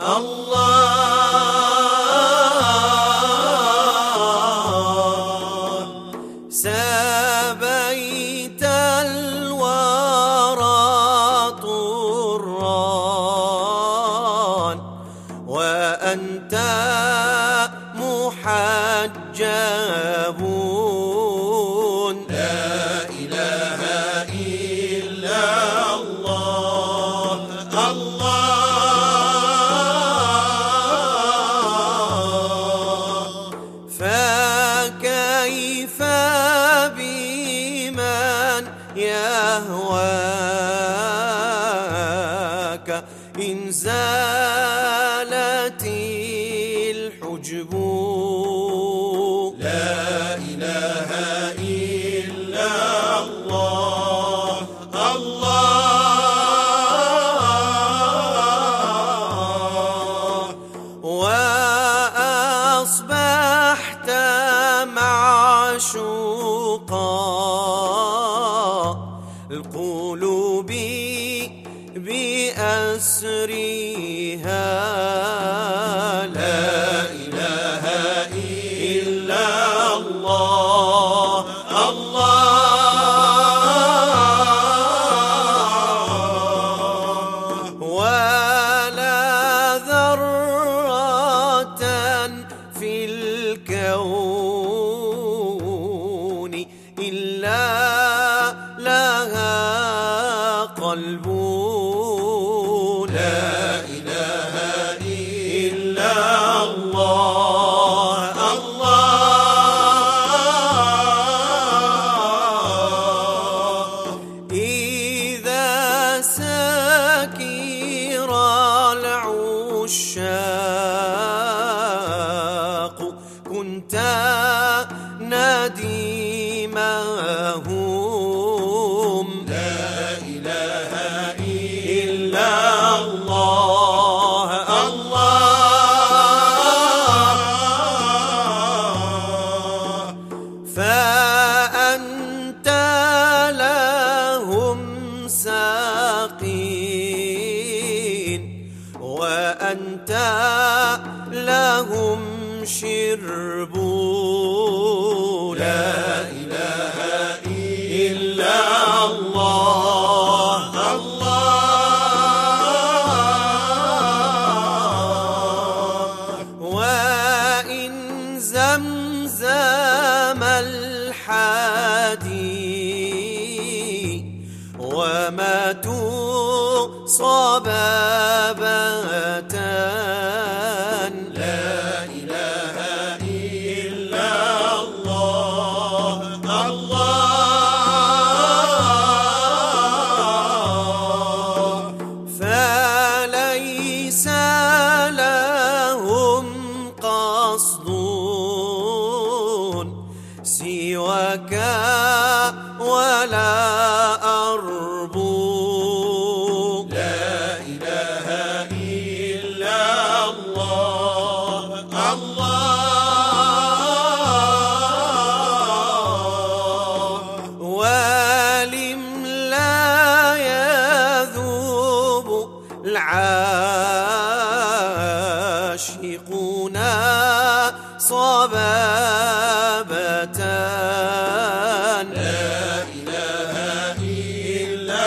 الله سبيت الورى طران وأنت محجب لا إله إلا الله الله فكيف بمن يهواك إن زالت الحجب لا إله إلا الله الله وأصبحت معشوقا القلوب بأسرها لا إله إلا الله الله ولا ذرة في الكون إلا لها قلب لا إله إلا الله الله إذا سكر العشاق كنت نديمهم لا إله إلا الله الله فأنت لهم ساقين وأنت لهم شرب لا إله إلا الله الله وإن زمزم الحادي وماتوا صبابة لا إله إلا الله الله فليس لهم قصد سواك ولا أرب لا إله إلا الله الله ولم لا يذوب العاشقون صبابة لا إله إلا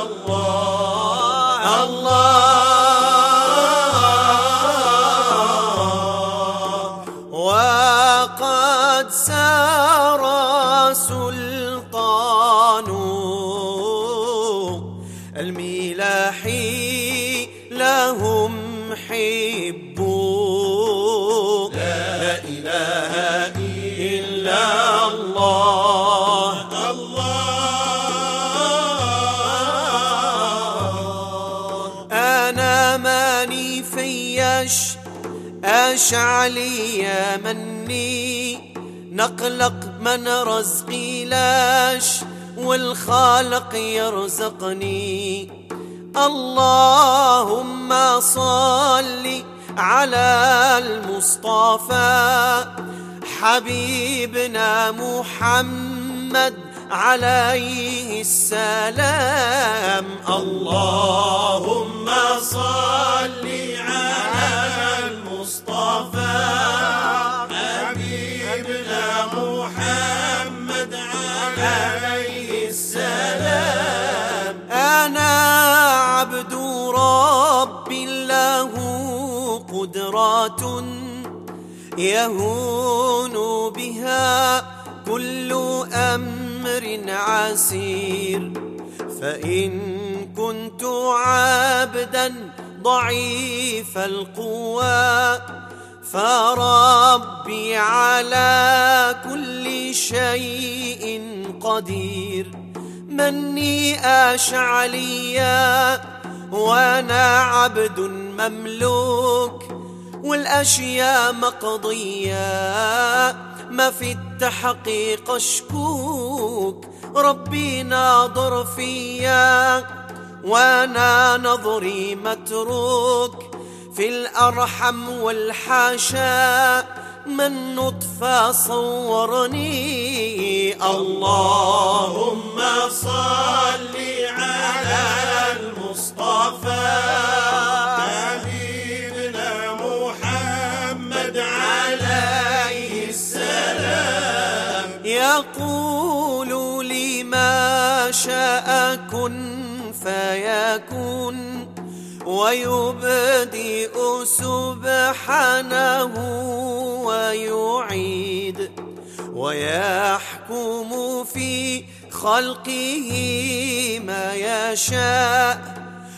الله الله وقد سار سلطان الملاح لهم حب لا إله إلا الله الله أنا ماني فيش أشعلي مني نقلق من رزقي لاش والخالق يرزقني اللهم صل على المصطفى حبيبنا محمد عليه السلام. اللهم صل على رب له قدرات يهون بها كل أمر عسير، فإن كنت عبدا ضعيف القوى فربي على كل شيء قدير. مني أشعليا وأنا عبد مملوك، والأشياء مقضية ما في التحقيق أشكوك. ربي ناظر فيا وأنا نظري متروك، في الأرحم والحاشا من نطفة صورني. اللهم صل على المصطفى حبيبنا محمد عليه السلام. يقول لي ما شاء كن فيكون، ويبدئ سبحانه ويعيد، ويحكم في خلقه ما يشاء،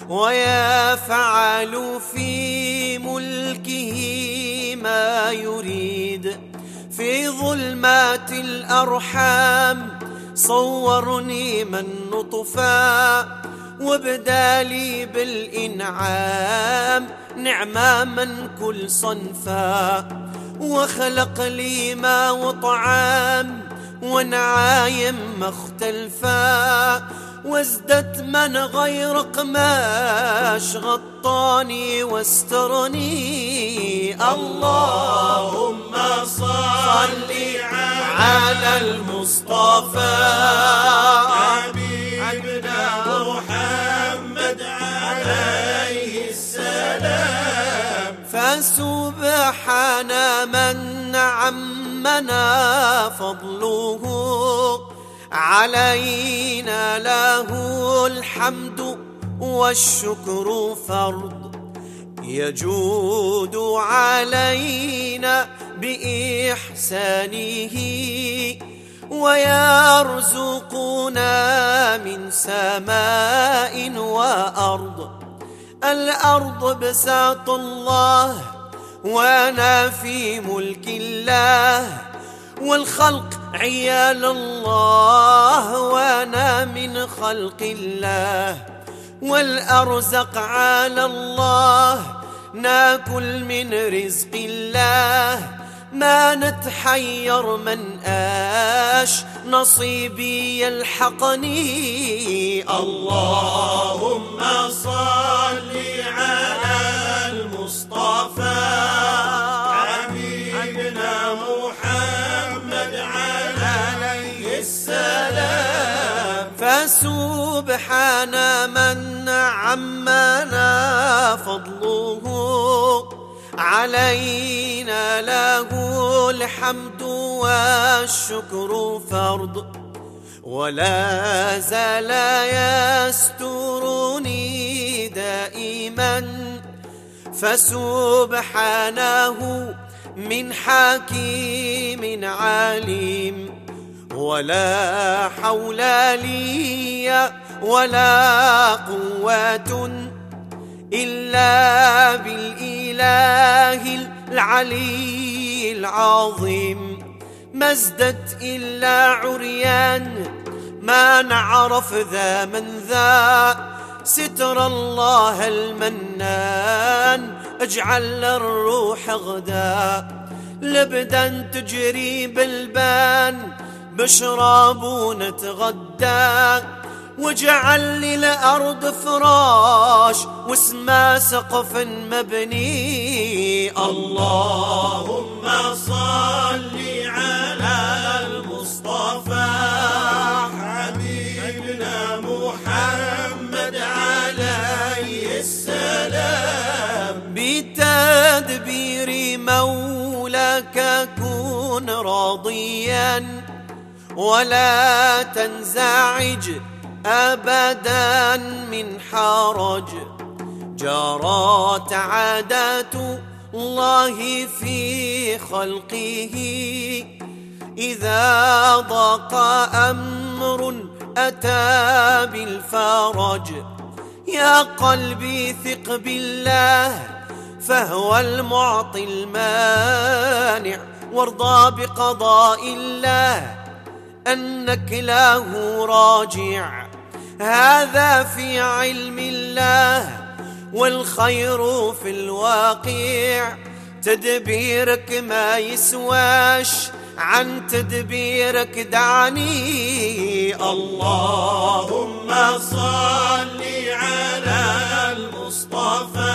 ويفعل في ملكه ما يريد. في ظلمات الأرحام صورني من نطفا، وبدالي بالإنعام نعمة من كل صنفا. وخلق لي ما وطعام ونعايم مختلفا، وازددت من غير قماش غطاني واسترني. اللهم صل على المصطفى حبيبنا محمد عليه السلام. فسبحان من عمنا فضله علينا، له الحمد والشكر فرض. يجود علينا بإحسانه ويرزقنا من سماء وأرض. الأرض بساط الله وأنا في ملك الله، والخلق عيال الله وأنا من خلق الله. والأرزق على الله ناكل من رزق الله، ما نتحير من آش نصيبي يلحقني. اللهم صل على المصطفى حبيبنا محمد عليه السلام. فسبحان من عمنا فضله علينا، له الحمد والشكر فرض. ولا زال يسترني دائما، فسبحانه من حكيم عليم. ولا حول لي ولا قوة إلا بالإله العلي العظيم. ما ازددت إلا عريان، ما نعرف ذا من ذا. ستر الله المنان اجعل الروح غدا، لبدا تجري بالبان بشراب ونتغدى. واجعل لي الأرض فراش واسما سقف مبني. اللهم صل على المصطفى حبيبنا محمد عليه السلام. بتدبير مولاك كن راضيا، ولا تنزعج أبدا من حرج. جرت عادة الله في خلقه إذا ضاق أمر أتى بالفرج. يا قلبي ثق بالله فهو المعطي المانع، وارضى بقضاء الله أنك له راجع. هذا في علم الله والخير في الواقع، تدبيرك ما يسواش عن تدبيرك دعني. اللهم صل على المصطفى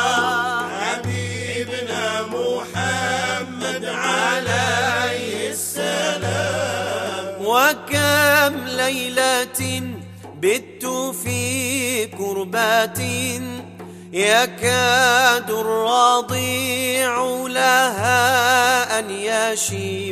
حبيبنا محمد عليه السلام. وكم ليلة بت في كربات يكاد الرضيع لها أن يشيب،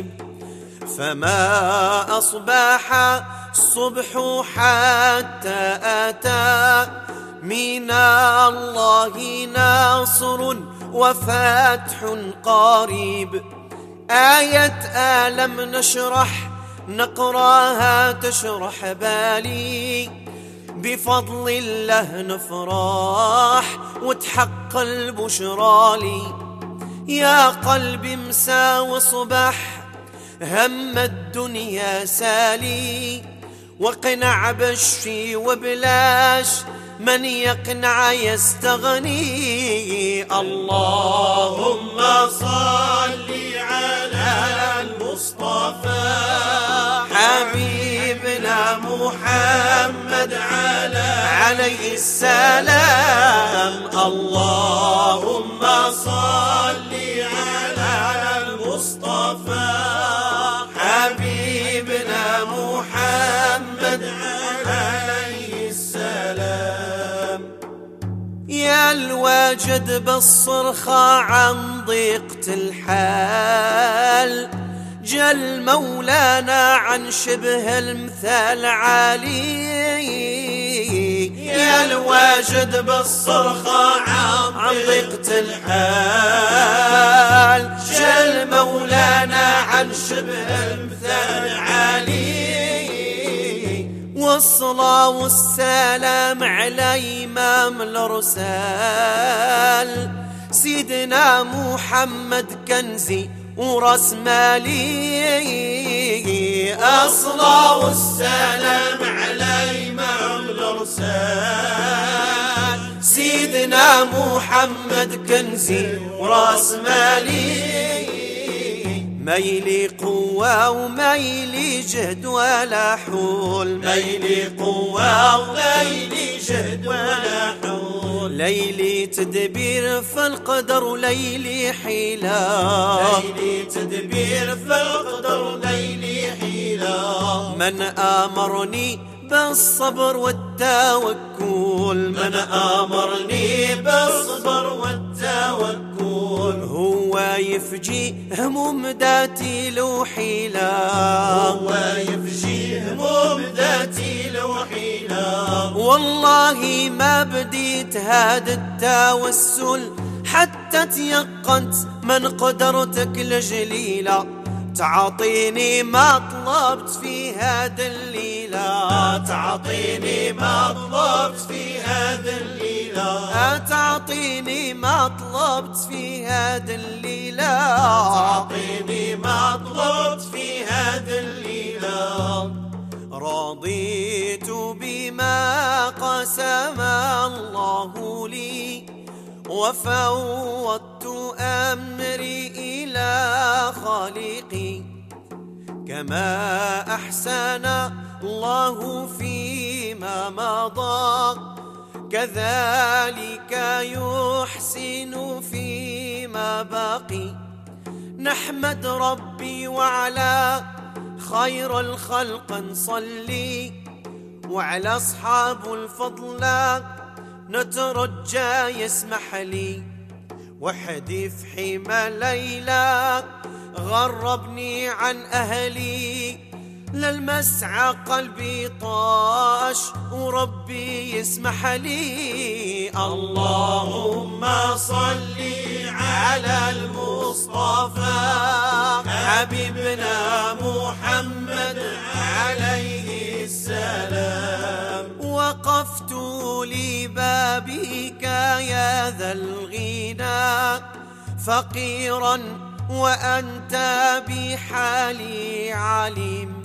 فما أصبح الصبح حتى أتى من الله ناصر وفتح قريب. آية ألم نشرح نقراها تشرح بالي، بفضل الله نفرح وتحق البشرى لي. يا قلبي مسا وصبح هم الدنيا سالي، واقنع بالشي وبلاش من يقنع يستغني. اللهم صل على المصطفى حبيبنا محمد عليه السلام. اللهم صل على المصطفى حبيبنا محمد عليه السلام. يا الواجد بالصرخة عن ضيقة الحال، جل مولانا عن شبه المثال عالي. يا الواجد بالصرخة عن ضيقة الحال، جل مولانا عن شبه المثال عالي. والصلاة والسلام على إمام الرسال سيدنا محمد كنزي ورأس مالي. الصلاة والسلام على إمام الرسال سيدنا محمد كنزي ورأس مالي. ميلي قوة وميلي جهد ولا حول، ميلي قوة وميلي جهد ولا حول. ليلي تدبير في القدر وليلي حيلة، ليلي تدبير في القدر وليلي حيلة. من أمرني بالصبر والتوكل، من أمرني بالصبر والتوكل. هو يفجي هموم ذاتي له حيلة، هو يفجي هموم ذاتي له حيلة. والله ما بديت هذا التوسل حتى تيقنت من قدرتك الجليلة، تعطيني ما طلبت في هذا الليلة، تعطيني ما طلبت في هذا الليلة، تعطيني ما طلبت في هذا الليلة، تعطيني ما طلبت في هذا الليلة. رضيت بما قسم الله لي، وفوضت أمري إلى خالقي، كما أحسن الله فيما مضى كذلك يحسن فيما بقي. نحمد ربي وعلى خير الخلق نصلي، وعلى أصحاب الفضل نترجى يسمح لي. وحدي في حمى ليلى غربني عن أهلي، للمسعى قلبي طاش وربي يسمح لي. اللهم صل على المصطفى حبيبنا محمد عليه السلام. وقفت لبابك يا ذا الغنى فقيرا وأنت بحالي عليم.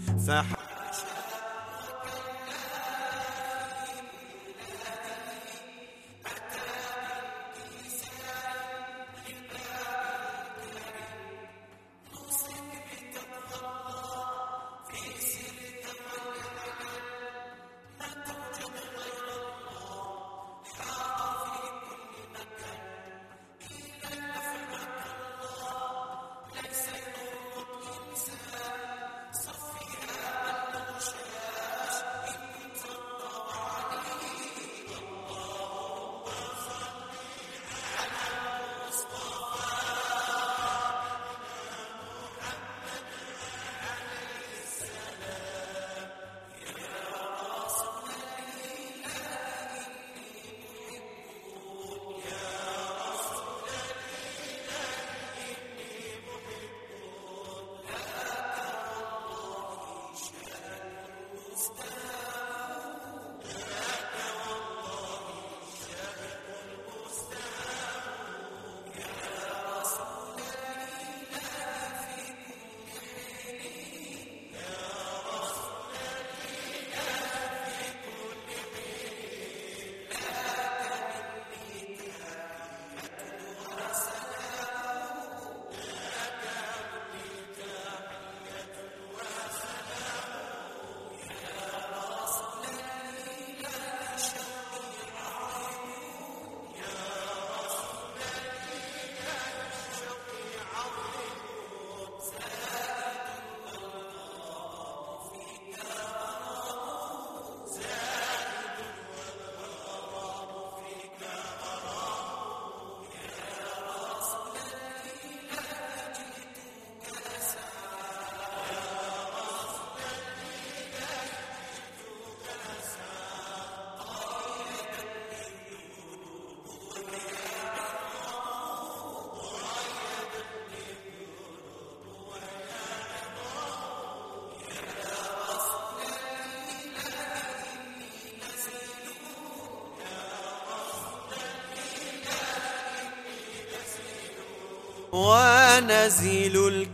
ونزيل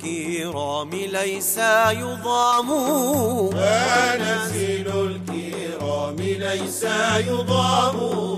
الكرام ليس يضام، ونزيل الكرام ليس يضام.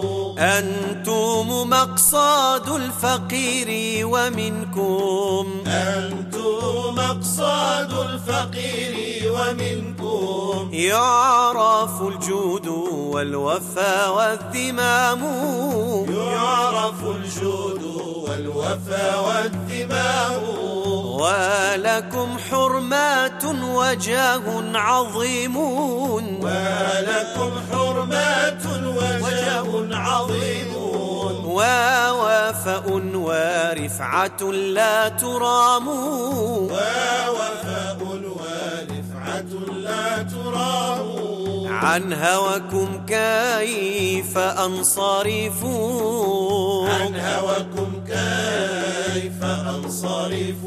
أنتم مقصاد الفقير ومنكم، أنتم مقصاد الفقير ومنكم يعرف الجود والوفا والذمام، يعرف الجود والوفا والذمام. ولكم حرمات وجاه عظيم، ولكم حرمات وجاه عظيم. ووفاء ورفعة لا ترام، ووفاء ورفعة لا ترام. عن هواكم كيف أنصرف، عن هواكم كيف أنصرف.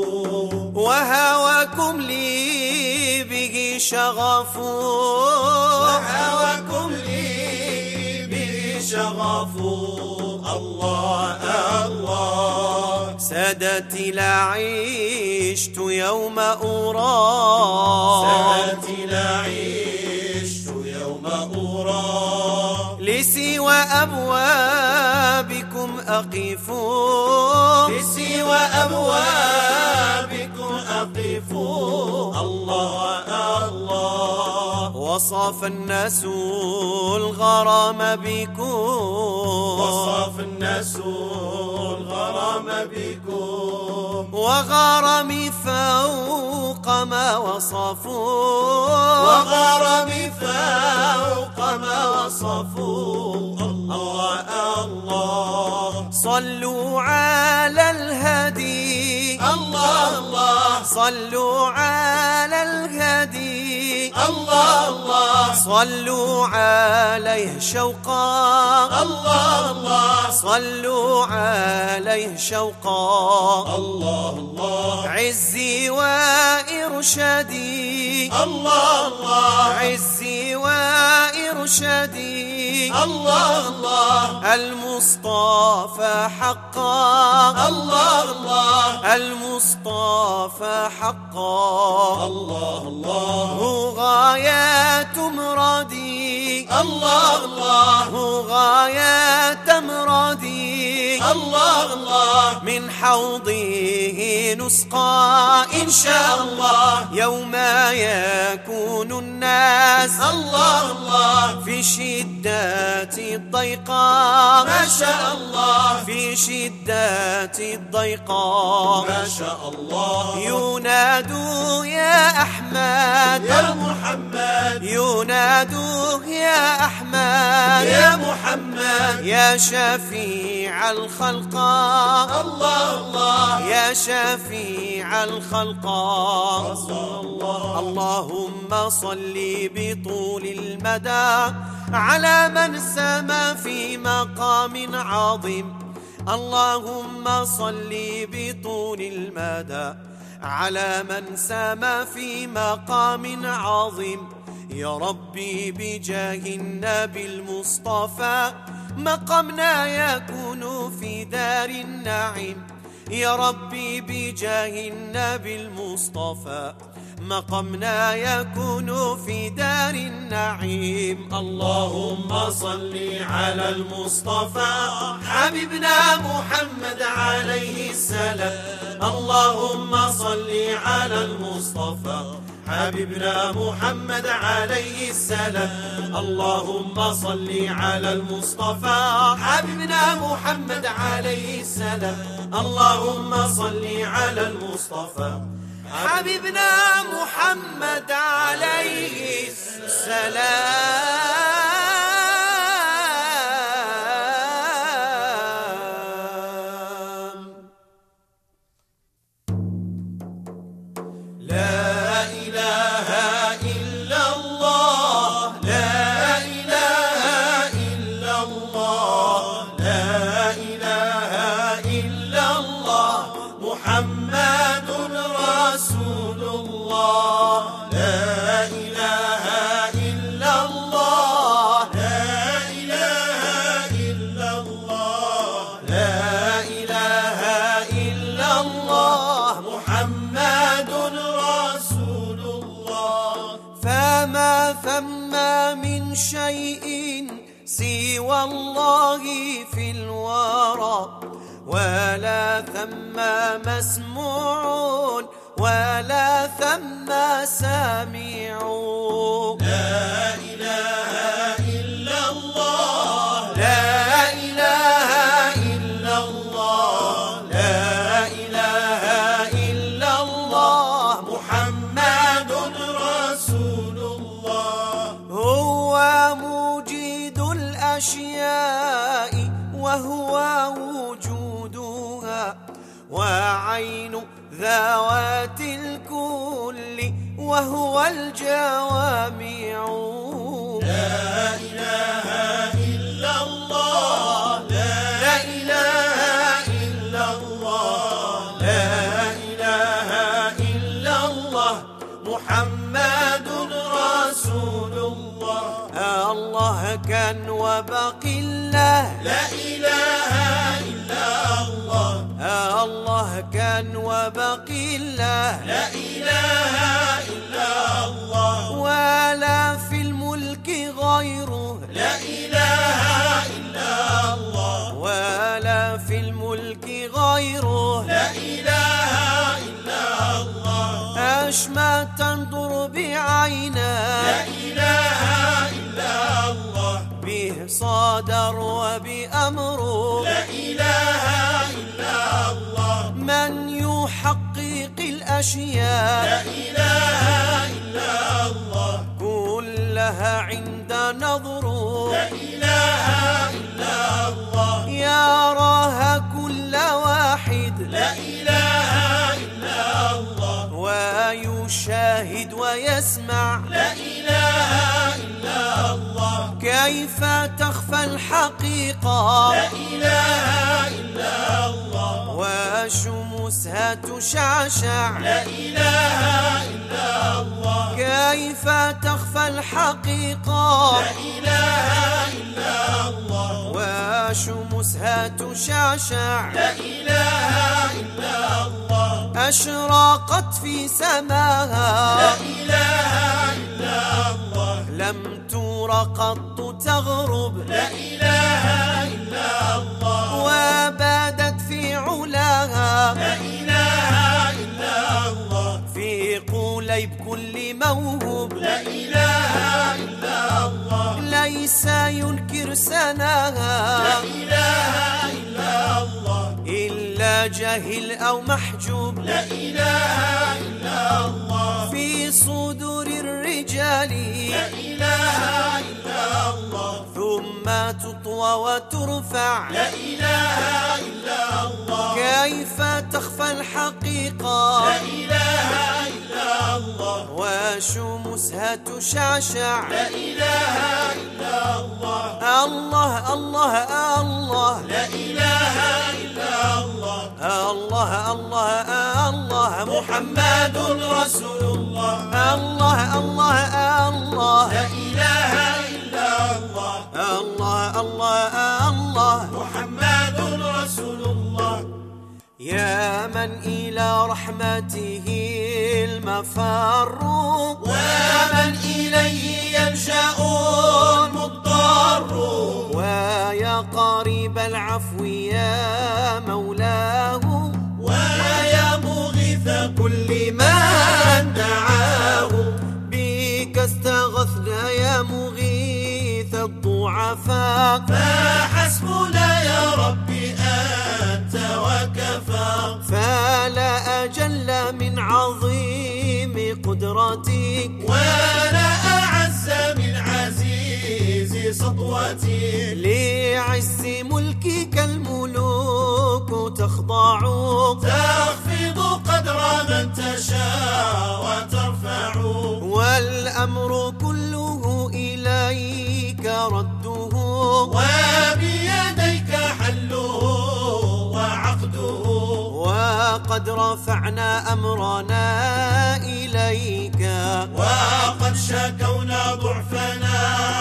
وهواكم لي به شغف، وهواكم لي به شغف. الله الله سادتي لا عشت يوم أرى، سادتي لا عشت يوم أرى. لسوى أبوابكم أقف، لسوى أبوابكم أقف. الله الله وصاف الناس الغرام بكم، وصاف الناس الغرام بكم. وغرمي فوق ما وصفوا، وغرمي فوق ما وصفوا. الله الله صلوا على الهدي، الله الله صلوا على الهدي الله الله صلوا عليه شوقا الله الله صلوا عليه شوقا الله الله عزي وإرشادي الله الله عزي وإرشادي الله الله المصطفى حقا الله الله المصطفى حقا الله الله هو غاية مرادي الله الله هو غاية مرادي الله الله من حوضه نسقى إن شاء الله يوم يكون الناس الله الله في شدة الضيقة ما شاء الله في شدة الضيقة ما شاء الله ينادوا يا أحمد يا محمد ينادوا يا أحمد يا محمد يا شفيع الخلق الله الله يا شفيع الخلق اللهم صل بطول المدى على من سما في مقام عظيم اللهم صل بطول المدى على من سما في مقام عظيم يا ربي بجاه النبي المصطفى مقامنا يكون في دار النعيم يا ربي بجاه النبي المصطفى مقامنا يكون في دار النعيم اللهم صل على المصطفى حبيبنا محمد عليه السلام اللهم صل على المصطفى حبيبنا محمد عليه السلام اللهم صل على المصطفى حبيبنا محمد عليه السلام اللهم صل على المصطفى حبيبنا محمد عليه السلام لا إله إلا الله لا إله إلا الله لا إله إلا الله محمد رسول الله لا إله إلا الله لا إله إلا الله لا إله إلا الله محمد رسول الله فما ثم من شيء سوى الله في الورى ولا ثم مسموع ولا ثم سامع لا إله إلا الله لا إله إلا الله لا إله إلا الله محمد رسول الله هو موجد الأشياء وهو وجودها وعين ذوات الكل وهو الجوامع لا إله إلا الله لا إله إلا الله لا إله إلا الله محمد رسول الله الله كان وبقي الله لا إله إلا الله الله كان وبقي الله لا إله إلا الله ولا في الملك غيره لا إله إلا الله ولا في الملك غيره لا إله إلا الله أشمى تنظر بعيناه لا إله إلا الله به صادر وبأمره لا إله إلا الله من يحقق الأشياء لا إله إلا الله كلها عند نظره لا إله إلا الله يراها كل واحد لا إله إلا الله يسمع. لا إله إلا الله. كيف تخفى الحقيقة؟ لا إله إلا الله. وشموسها تشعشع. لا إله إلا الله. كيف تخفى الحقيقة؟ لا إله إلا الله. وشموسها تشعشع. لا إله إلا الله. أشرقت في سماها. لا إله إلا الله. لم تر قط تغرب. لا إله إلا الله. وبادت في علاها. لا إله إلا الله. في قليب كل موهوب. لا إله إلا الله. ليس ينكر سناها. لا إله إلا الله. إلا جاهل أو محجوب. لا إله إلا الله. في صدور الرجال. لا إله إلا الله. ثم تطوى وترفع. لا إله إلا الله. كيف تخفى الحقيقة؟ لا إله إلا الله. وشموسها تشعشع. لا إله إلا الله. الله الله الله. لا إله إلا الله. الله الله الله. محمد رسول الله. الله الله الله. لا إله إلا الله. الله الله الله. محمد رسول الله. يا من إلى رحمته المفر. ومن إليه يلجأ المضطر. ويا قريب العفو يا مولاه. ويا مغيث كل من دعاه. بك استغثنا يا مغيث الضعفاء. فحسبنا يا ربي أنت وكفى. فلا أجل من عظيم قدرتك. ولا أعز من عزيز سطوتي. لعز ملكك الملوك تخضع. تخفض قدر من تشاء وترفع. والأمر كله إليك رده. وبيديك حله وعقده. وقد رفعنا أمرنا إليك. وقد شكونا ضعفنا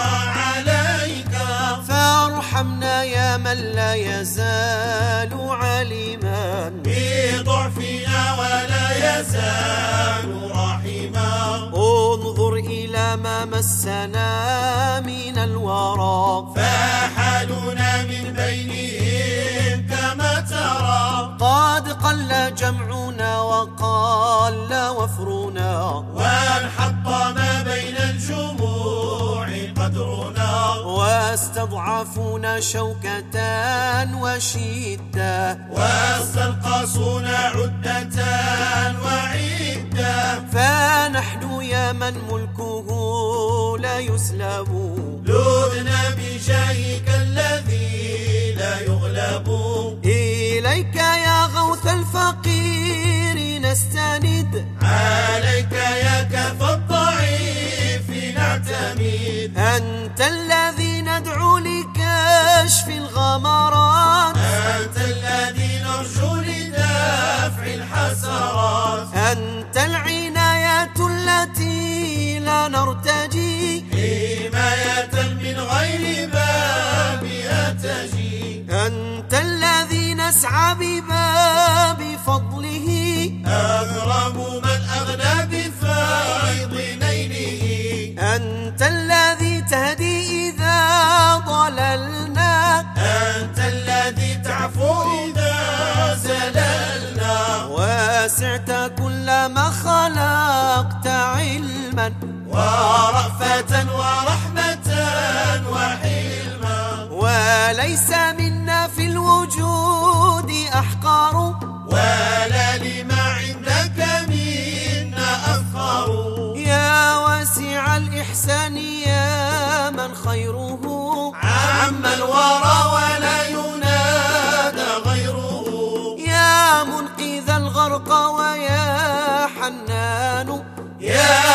عليك. فارحمنا يا من لا يزال عليما بضعفنا ولا يزال رحيما. انظر إلى ما مسنا من الورى. فحالنا من بينهم كما ترى. قد قل جمعنا وقل وفرنا. وانحط ما بين الجموع قدرنا. واستضعفونا شوكة وشدة. واستنقصونا عدة وعدة. فنحن يا من ملكه لا يسلب. لذنا بجاهك الذي لا يغلب. إليك يا غوث الفقير نستند. عليك يا كف الضعيف نعتمد. أنت الذي ندعو لكشف الغمرات. أنت الذي نرجو لدفع الحسرات. أنت العناية التي لا نرتجي. حماية من غير بابها تجي. أنت الذي نسعى بباب فضله. أكرم من أغنى بفيض نيله. أنت الذي تهدي إذا ضللنا. أنت الذي تعفو إذا زللنا. وسعت كل ما خلقت علما. ورأفة ورحمة وحلما. وليس منا في الوجود أحقار. ولا لما عندك منا أفخر. يا واسع الإحسان يا من خيره عم الورى ولا ينادى غيره. يا منقذ الغرق ويا حنان. يا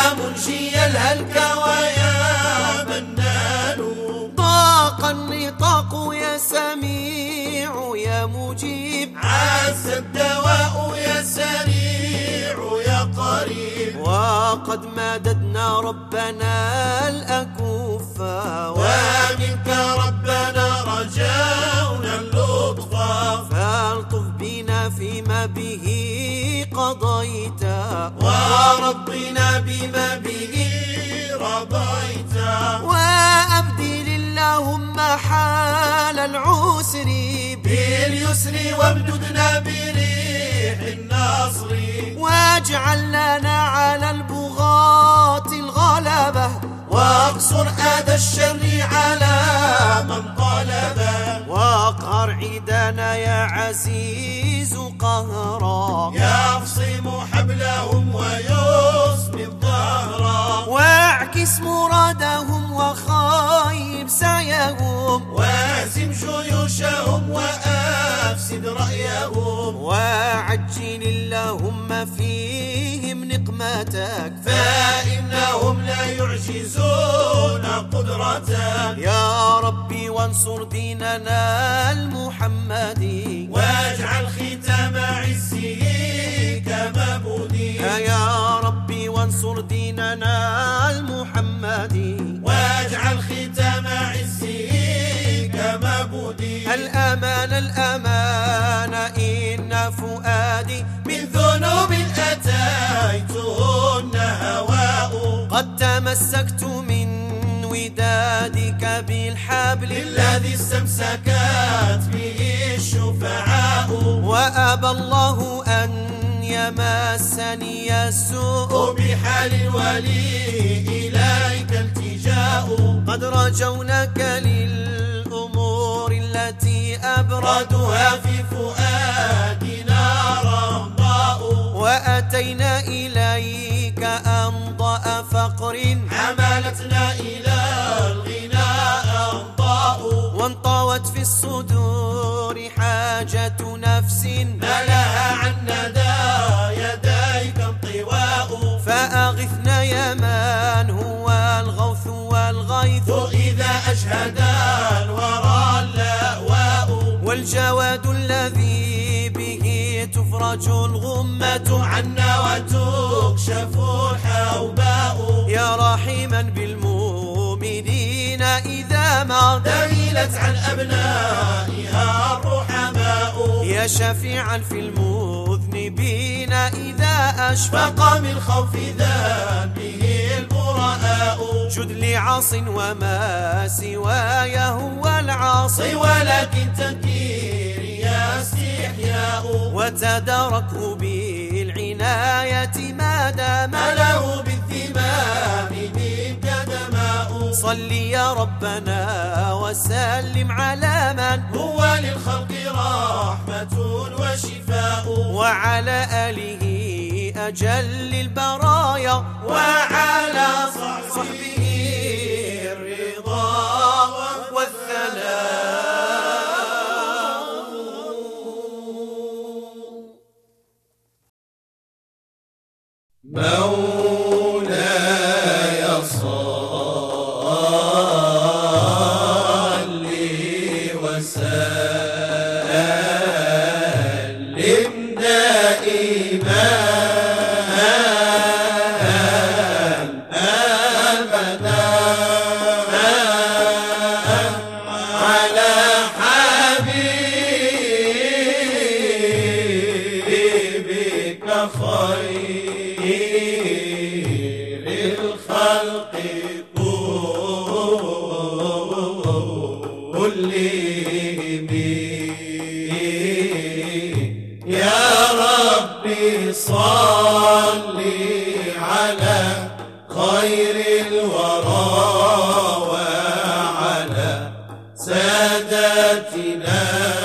منجي الهلك ويا منان. ضاق النطاق يا سميع يا مجيب، عز الدواء يا سريع يا قريب. وقد مددنا ربنا الأكف، ومنك ربنا رجونا اللطف. فالطف بنا فيما به قضيت، ورضنا بما به رضيت. وأبدل اللهم حال العسر باليسر وامددنا بريح النصر. واجعل لنا على البغاة الغلبة، واقصر أذى الشر على من طلبه. واقهر عيدنا يا عزيز قهرا، يفصم حبلهم ويصمي الظهر. واعكس مرادهم وخايب سعيهم، وازم جيوشهم وأفسد رأيهم. وعجل اللهم فيهم نقمتك، فإنهم لا يعجزون قدرتك. يا ربي وانصر ديننا المحمدي، واجعل ختام عزه كما بدي. يا ربي وانصر ديننا المحمدي، واجعل ختام عزه كما بدي. الأمان الأمان إن فؤادي من ذنوب أتيتهن هواء. قد تمسكت من ودادك بالحبل الذي استمسكت به الشفعاء. وأبى الله أن يمسني السوء، بحال الولي إليك التجاء. قد رجونك للأمور التي ردها في فؤادنا رمضاء. وأتينا إليك أمضاء فقر، حملتنا إلى الغناء أمضاء. وانطوت في الصدور حاجة نفس، ما لها عن ندى يديك انطواء. فأغثنا يا من هو الغوث والغيث، إذا أجهد الورى اللأواء. والجواد الذي به تفرج الغمة عنا وتكشف الحوباء. يا رحيما بالمؤمنين إذا ما دليلت عن أبنائها الرحماء. يا شفيعا في المذنبين إذا أشفق فقى من خوف ذنبه البراء. جد لعاص وما سواي هو العاصي، ولكن تنكيري يا استحياء. وتداركه بالعناية ما دام له بالذمام منك دماء. صل يا ربنا وسلم على من هو للخلق رحمة وشفاء. وعلى آله أجل البرايا، وعلى صحبه الرضا والثناء. مولاي صل وسلم دائما أبدا على حبيبك خير الخلق كلهم. يا ربي صل على خير الورى وعلى ساداتنا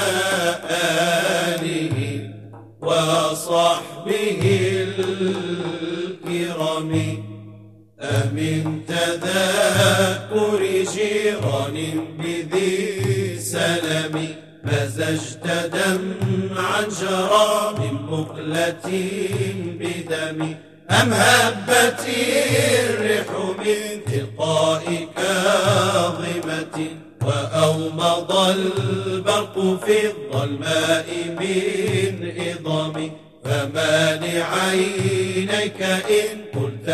آله وصحبه الكرام. أمن تذكر جيران بذي سلام. مزجت دمعا جرى من مقلة بدم. أم هبت الريح من تلقاء كاظمة وأومض البرق في الظلماء من إضام فما لعينيك إن قلت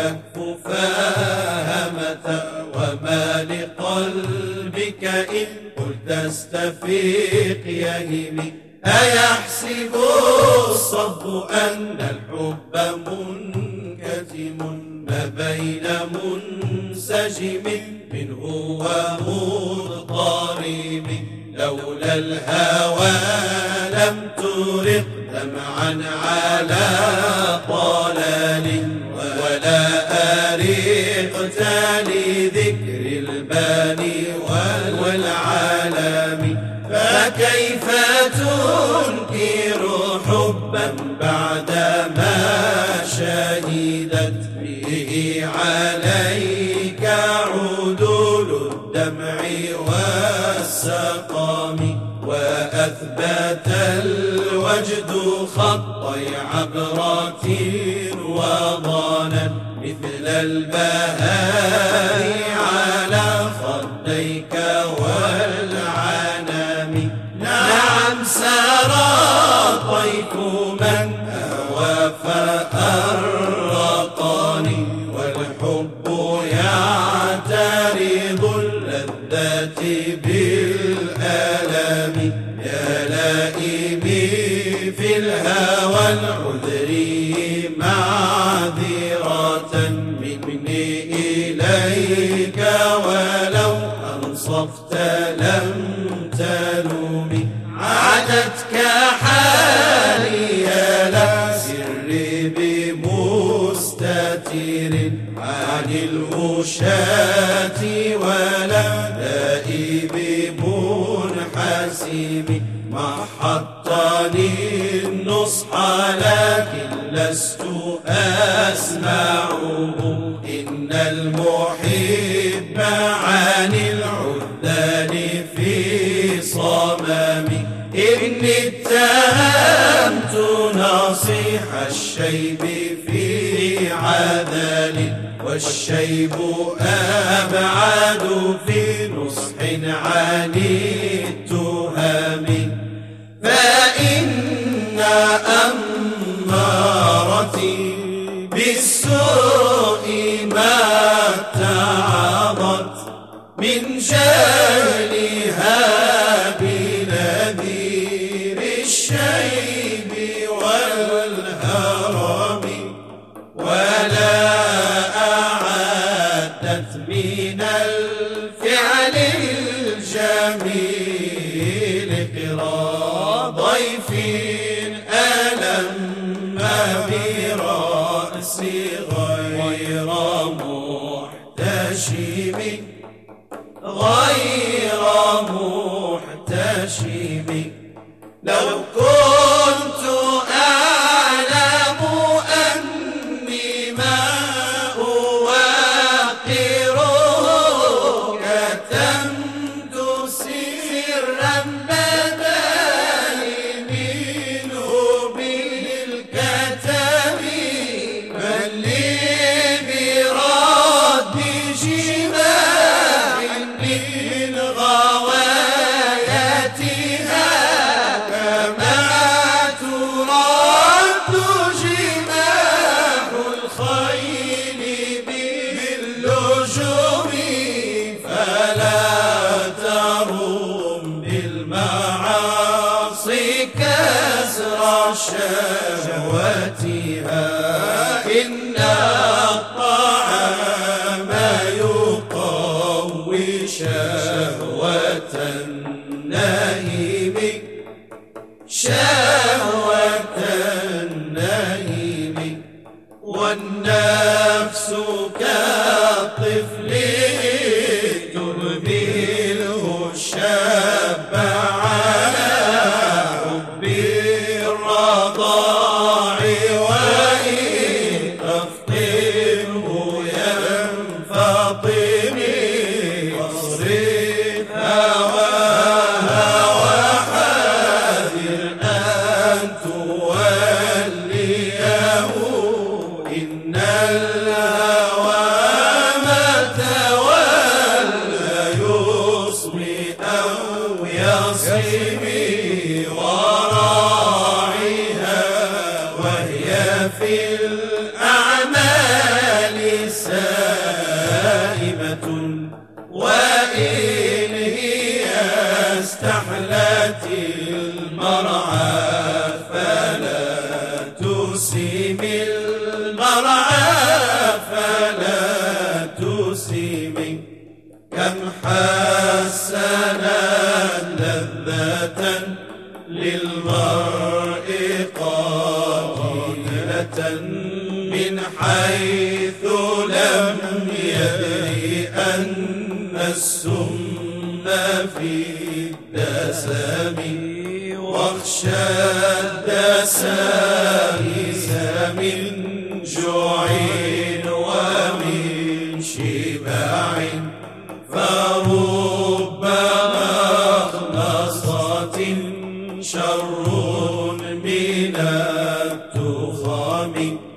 فاهمة وما لقلبك إن قلت استفيق يهمي أيحسب الصب أن الحب منكتم ما بين منسجم منه ومضطرب لولا الهوى لم ترق دمعا على طلال ولا أرقت لذكر الباني والعالم فكيف تنكر حبا بعدما شهدت به عليك عدول الدمع والسقام وأثبت الوجد خطي عبرات وضانا مثل البهاء على خديك والعنام نعم سرى طيف من هوى فأرقني والحب يعترض اللذات بالآلام يا لائمي في الهوى العذري معذرة مني إليك ولو أنصفت لم تلومي عادتك حالي لا سري بمستتر عن الوشاة ولا دائي بمنحسم محطني النصح لكن لست أسمعه إن المحب عن العذال في صمم إني اتهمت ناصح الشيب في عذل والشيب أبعد في نصح عن التهم فإن أمارتي بالسوء ما اتعظت من جهلها بنذير الشيب والهرم ولا أعدت من الفعل الجميل قرى ضيف ألم برأس غير محتشم غير محتشم لو كنت أعلم أني ما أوقر كتمت سرا بداني منه بالكتم بل لي برد جماع من غوايتها كما ترد جماح الخيل باللجوم فلا ترم بالمعاصي كسر شهوتها إن الطعام يقوي شهوة النهيم شهوة النهيم والنفس كالطفل تهمله الشاب على حب الرضاع وإن تفطمه ينفطم واصرف هواها وحاذر أن توليه إن المرعى فلا تسم المرعى فلا تسم كم حسنا لذة للمرء قاتلة من حيث لم يدري أن السم في الدسم واخشى الدسائس من جوع ومن شبع فرب مخلصة شر من التخم